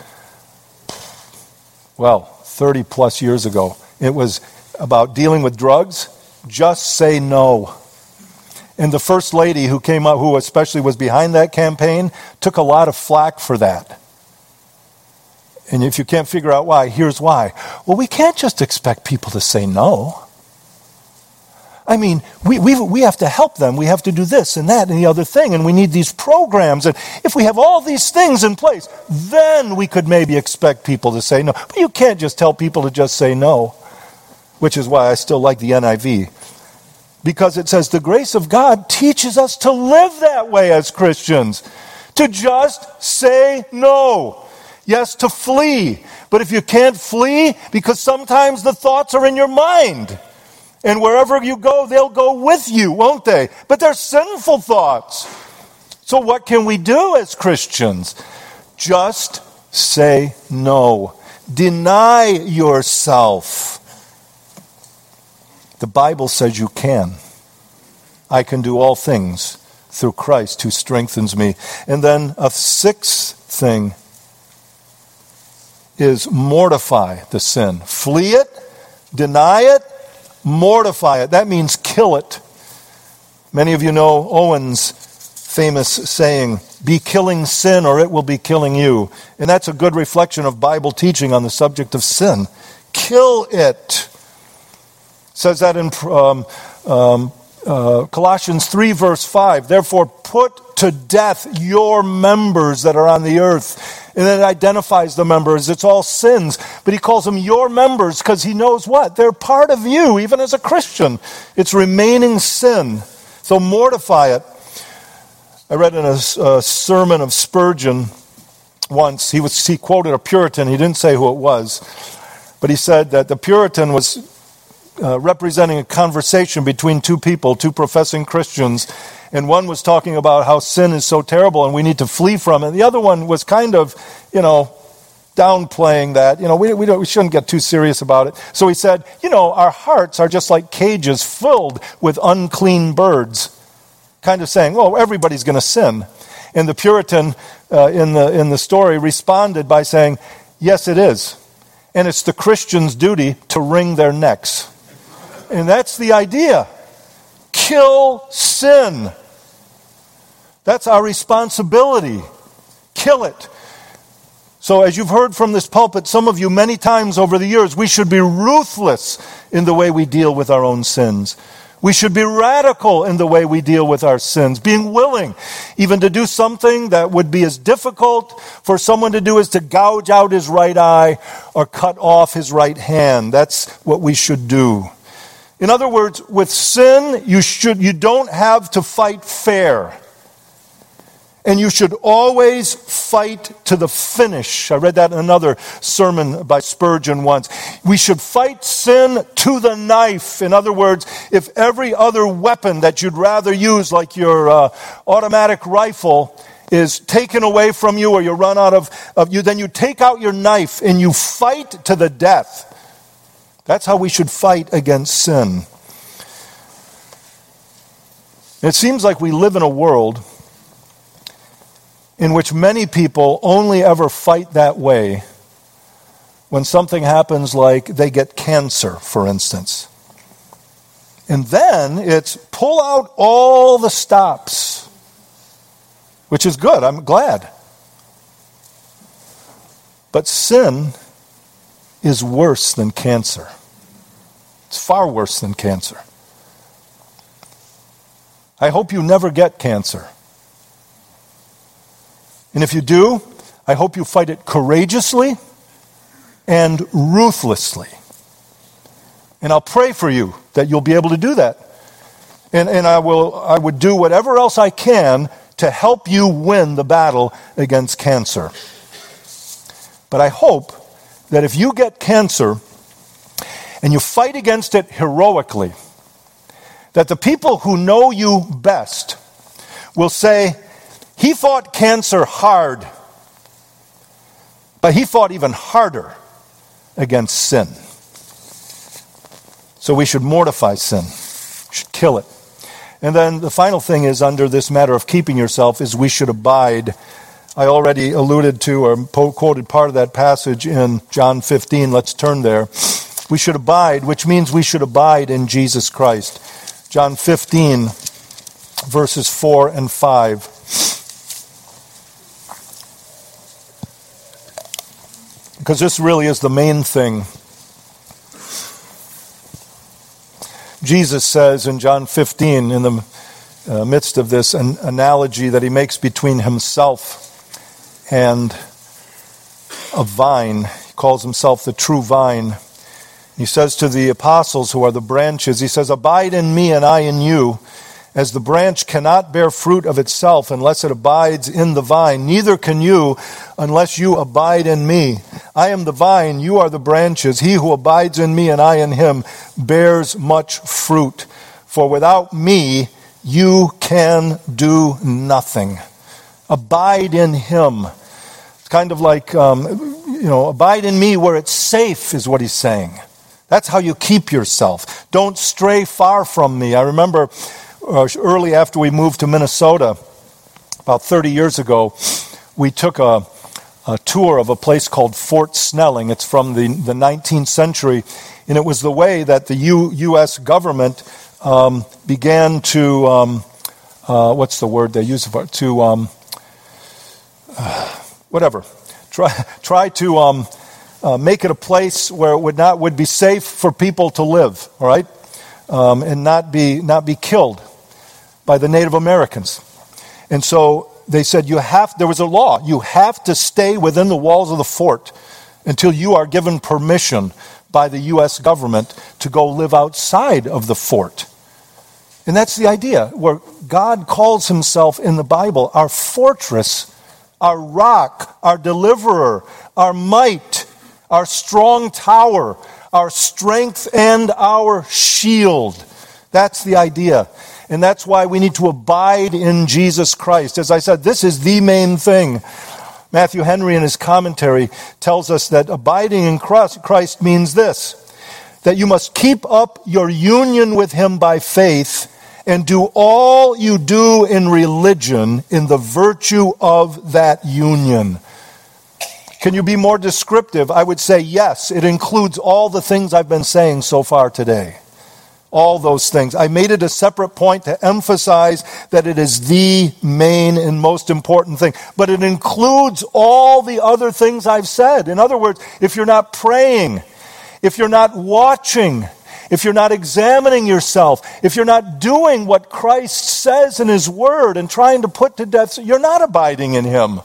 well, thirty plus years ago. It was about dealing with drugs. Just say no. And the first lady who came up, who especially was behind that campaign, took a lot of flack for that. And if you can't figure out why, here's why. Well, we can't just expect people to say no. I mean, we, we, we have to help them. We have to do this and that and the other thing. And we need these programs. And if we have all these things in place, then we could maybe expect people to say no. But you can't just tell people to just say no. Which is why I still like the N I V. Because it says the grace of God teaches us to live that way as Christians. To just say no. Yes, to flee. But if you can't flee, because sometimes the thoughts are in your mind. And wherever you go, they'll go with you, won't they? But they're sinful thoughts. So what can we do as Christians? Just say no. Deny yourself. The Bible says you can. I can do all things through Christ who strengthens me. And then a sixth thing is mortify the sin. Flee it, deny it, mortify it. That means kill it. Many of you know Owen's famous saying, be killing sin or it will be killing you. And that's a good reflection of Bible teaching on the subject of sin. Kill it. It says that in um, um, uh, Colossians three verse five. Therefore put to death your members that are on the earth. And then it identifies the members. It's all sins. But he calls them your members because he knows what? They're part of you, even as a Christian. It's remaining sin. So mortify it. I read in a, a sermon of Spurgeon once, he was he quoted a Puritan. He didn't say who it was. But he said that the Puritan was uh, representing a conversation between two people, two professing Christians. And one was talking about how sin is so terrible and we need to flee from it. The other one was kind of, you know, downplaying that. You know, we, we, don't, we shouldn't get too serious about it. So he said, you know, our hearts are just like cages filled with unclean birds. Kind of saying, well, everybody's going to sin. And the Puritan uh, in the in the story responded by saying, yes, it is. And it's the Christian's duty to wring their necks. And that's the idea. Kill sin. That's our responsibility. Kill it. So as you've heard from this pulpit, some of you many times over the years, we should be ruthless in the way we deal with our own sins. We should be radical in the way we deal with our sins, being willing even to do something that would be as difficult for someone to do as to gouge out his right eye or cut off his right hand. That's what we should do. In other words, with sin, you should you don't have to fight fair. And you should always fight to the finish. I read that in another sermon by Spurgeon once. We should fight sin to the knife. In other words, if every other weapon that you'd rather use, like your uh, automatic rifle, is taken away from you or you run out of, of you, then you take out your knife and you fight to the death. That's how we should fight against sin. It seems like we live in a world in which many people only ever fight that way when something happens like they get cancer, for instance. And then it's pull out all the stops, which is good, I'm glad. But sin is worse than cancer. It's far worse than cancer. I hope you never get cancer. And if you do, I hope you fight it courageously and ruthlessly. And I'll pray for you that you'll be able to do that. And, and I will I would do whatever else I can to help you win the battle against cancer. But I hope that if you get cancer and you fight against it heroically, that the people who know you best will say, he fought cancer hard, but he fought even harder against sin. So we should mortify sin. We should kill it. And then the final thing is, under this matter of keeping yourself, is we should abide. I already alluded to or quoted part of that passage in John fifteen. Let's turn there. We should abide, which means we should abide in Jesus Christ. John fifteen, verses four and five. Because this really is the main thing. Jesus says in John fifteen, in the uh, midst of this an analogy that he makes between himself and a vine, he calls himself the true vine. He says to the apostles who are the branches, he says, abide in me and I in you. As the branch cannot bear fruit of itself unless it abides in the vine, neither can you unless you abide in me. I am the vine, you are the branches. He who abides in me and I in him bears much fruit. For without me, you can do nothing. Abide in him. It's kind of like, um, you know, abide in me where it's safe is what he's saying. That's how you keep yourself. Don't stray far from me. I remember uh, early after we moved to Minnesota, about thirty years ago, we took a, a tour of a place called Fort Snelling. It's from the, the nineteenth century, and it was the way that the U, U.S. government um, began to, um, uh, what's the word they use for it, to, um, uh, whatever, try, try to um, uh, make it a place where it would not would be safe for people to live, all right, um, and not be not be killed by the Native Americans. And so they said, you have, there was a law, you have to stay within the walls of the fort until you are given permission by the U S government to go live outside of the fort. And that's the idea, where God calls himself in the Bible our fortress, our rock, our deliverer, our might, our strong tower, our strength and our shield. That's the idea. And that's why we need to abide in Jesus Christ. As I said, this is the main thing. Matthew Henry in his commentary tells us that abiding in Christ means this, that you must keep up your union with him by faith and do all you do in religion in the virtue of that union. Can you be more descriptive? I would say yes, it includes all the things I've been saying so far today. All those things. I made it a separate point to emphasize that it is the main and most important thing. But it includes all the other things I've said. In other words, if you're not praying, if you're not watching, if you're not examining yourself, if you're not doing what Christ says in his word and trying to put to death, you're not abiding in him.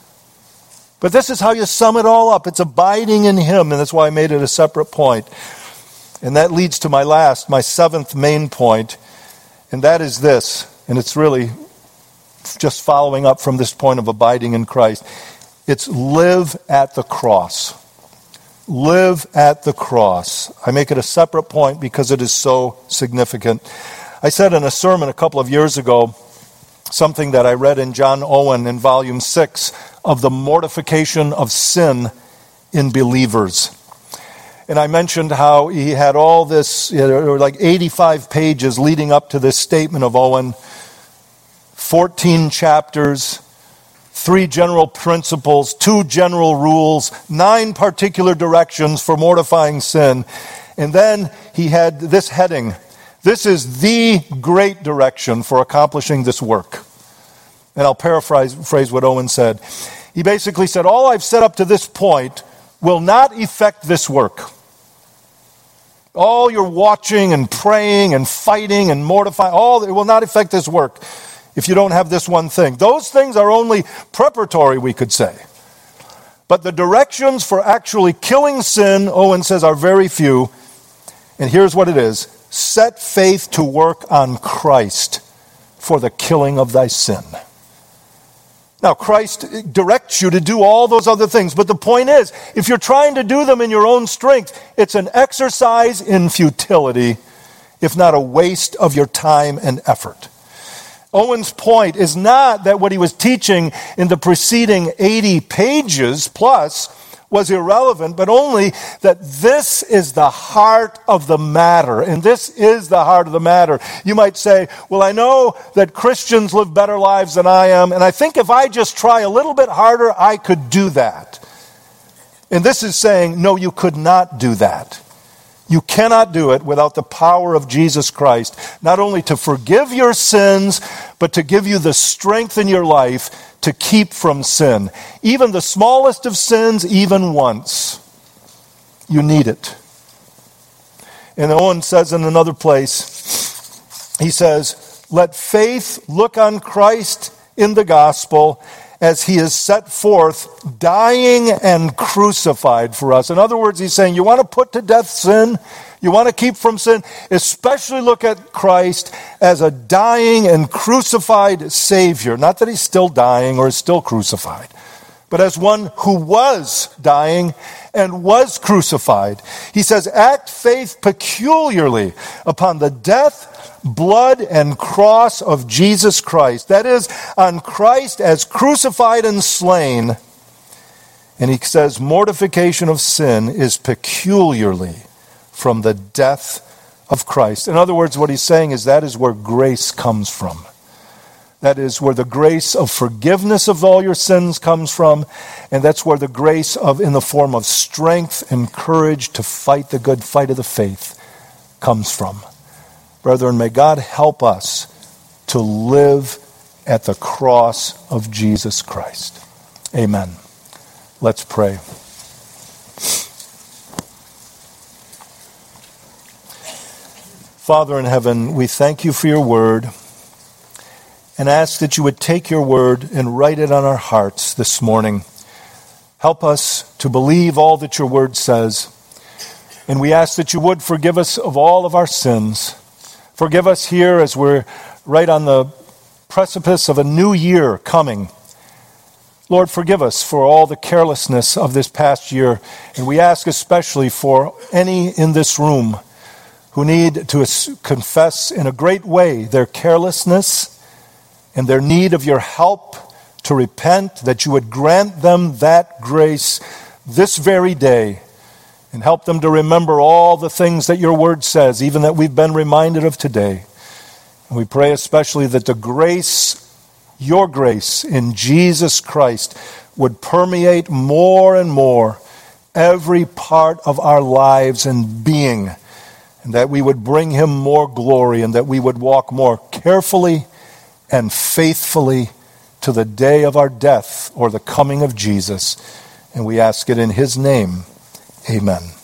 But this is how you sum it all up. It's abiding in him, and that's why I made it a separate point. And that leads to my last, my seventh main point, and that is this, and it's really just following up from this point of abiding in Christ. It's live at the cross. Live at the cross. I make it a separate point because it is so significant. I said in a sermon a couple of years ago, something that I read in John Owen in volume six of the mortification of sin in believers. And I mentioned how he had all this, you know, like eighty-five pages leading up to this statement of Owen, fourteen chapters, three general principles, two general rules, nine particular directions for mortifying sin. And then he had this heading, this is the great direction for accomplishing this work. And I'll paraphrase phrase what Owen said. He basically said, all I've said up to this point will not effect this work. All your watching and praying and fighting and mortifying, all it will not affect this work if you don't have this one thing. Those things are only preparatory, we could say. But the directions for actually killing sin, Owen says, are very few. And here's what it is. Set faith to work on Christ for the killing of thy sin. Now, Christ directs you to do all those other things, but the point is, if you're trying to do them in your own strength, it's an exercise in futility, if not a waste of your time and effort. Owen's point is not that what he was teaching in the preceding eighty pages plus was irrelevant, but only that this is the heart of the matter. And this is the heart of the matter. You might say, well, I know that Christians live better lives than I am, and I think if I just try a little bit harder, I could do that. And this is saying, no, you could not do that. You cannot do it without the power of Jesus Christ, not only to forgive your sins, but to give you the strength in your life to keep from sin. Even the smallest of sins, even once. You need it. And Owen says in another place, he says, let faith look on Christ in the gospel as he is set forth, dying and crucified for us. In other words, he's saying, you want to put to death sin? You want to keep from sin? Especially look at Christ as a dying and crucified Savior. Not that he's still dying or is still crucified, but as one who was dying and was crucified. He says, act faith peculiarly upon the death, blood, and cross of Jesus Christ. That is, on Christ as crucified and slain. And he says, mortification of sin is peculiarly from the death of Christ. In other words, what he's saying is that is where grace comes from. That is where the grace of forgiveness of all your sins comes from, and that's where the grace of, in the form of strength and courage to fight the good fight of the faith comes from. Brethren, may God help us to live at the cross of Jesus Christ. Amen. Let's pray. Father in heaven, we thank you for your word and ask that you would take your word and write it on our hearts this morning. Help us to believe all that your word says. And we ask that you would forgive us of all of our sins. Forgive us here as we're right on the precipice of a new year coming. Lord, forgive us for all the carelessness of this past year. And we ask especially for any in this room who need to confess in a great way their carelessness and their need of your help to repent, that you would grant them that grace this very day and help them to remember all the things that your word says, even that we've been reminded of today. And we pray especially that the grace, your grace in Jesus Christ, would permeate more and more every part of our lives and being, and that we would bring him more glory, and that we would walk more carefully and faithfully to the day of our death or the coming of Jesus. And we ask it in his name. Amen.